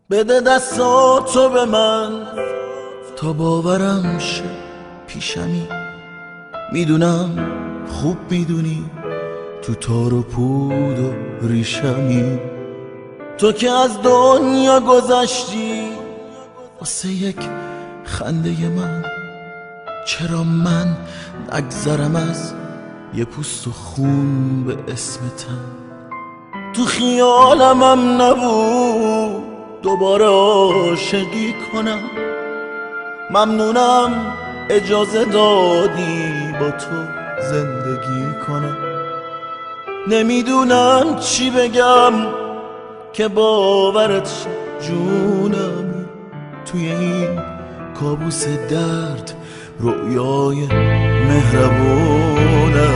بده دستاتو به من تا باورم شه پیشمی. میدونم خوب میدونی تو تار و پود و ریشمی. تو که از دنیا گذشتی واسه یک خنده من، چرا من نگذرم از یه پوست و خون به اسم تن؟ تو خیالمم نبود دوباره عاشقی کنم. ممنونم اجازه دادی با تو زندگی کنم. نمیدونم چی بگم که باورت شه جونم، توی این کابوس درد رؤیای مهربونم.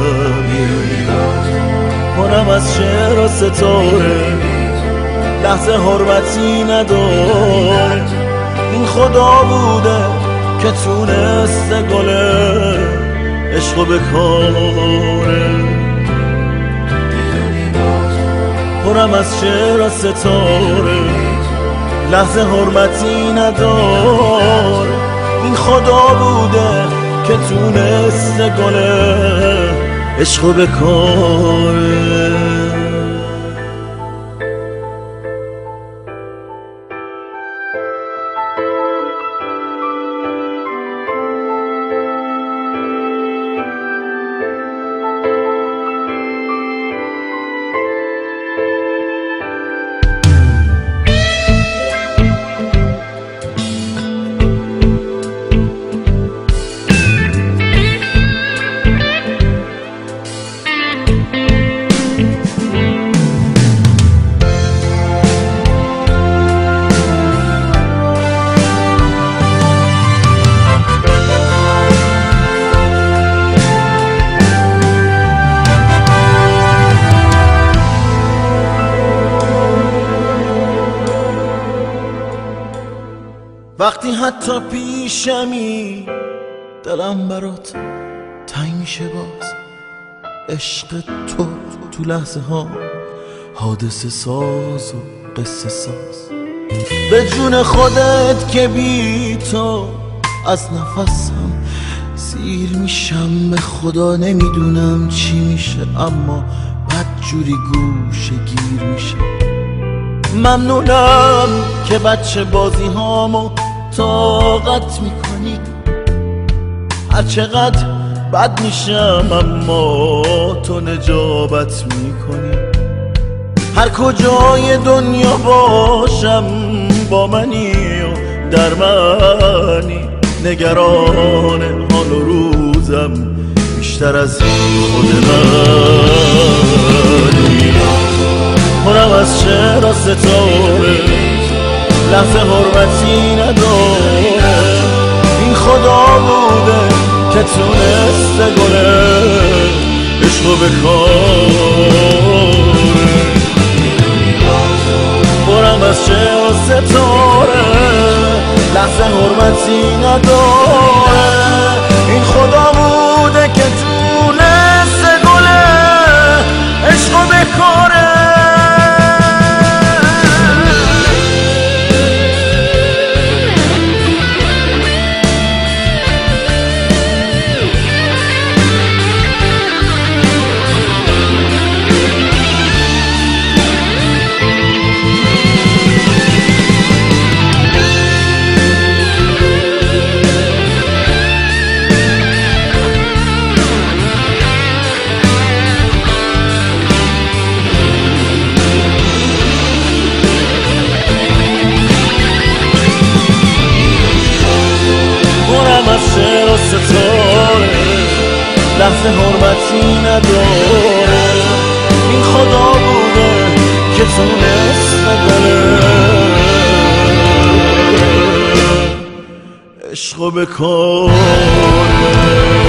پرم از شعر و ستاره، لحظه حرمتی نداره. این خدا بوده که تونسته گل عشقو بکاره. پرم از شعر و ستاره، لحظه حرمتی نداره. این خدا بوده که تونسته گل عشقو بکاره. وقتی حتی پیشمی دلم برات تنگ میشه باز. عشق تو لحظه ها حادثه ساز و قصه ساز. به جون خودت که بی تو از نفسم سیر میشم. به خدا نمیدونم چی میشه اما بدجوری گوشه گیر میشه. ممنونم که بچه بازی هامو طاقت میکنی. هر چقدر بد میشم اما تو نجابت میکنی. هر کجای دنیا باشم با منی و در منی. نگران حال و روزم بیشتر از خود منی. پرم از شعر و ستاره، لحظه حرمتی نداره. این خدا بوده که تونسته گل عشقو بکاره. پرم از شعر و ستاره، لحظه حرمتی نداره. این خدا بوده که تونسته گل عشقو بکاره. شعر و ستاره، لحظه حرمتی نداره. این خدا بوده که تونسته گل عشقو بکاره.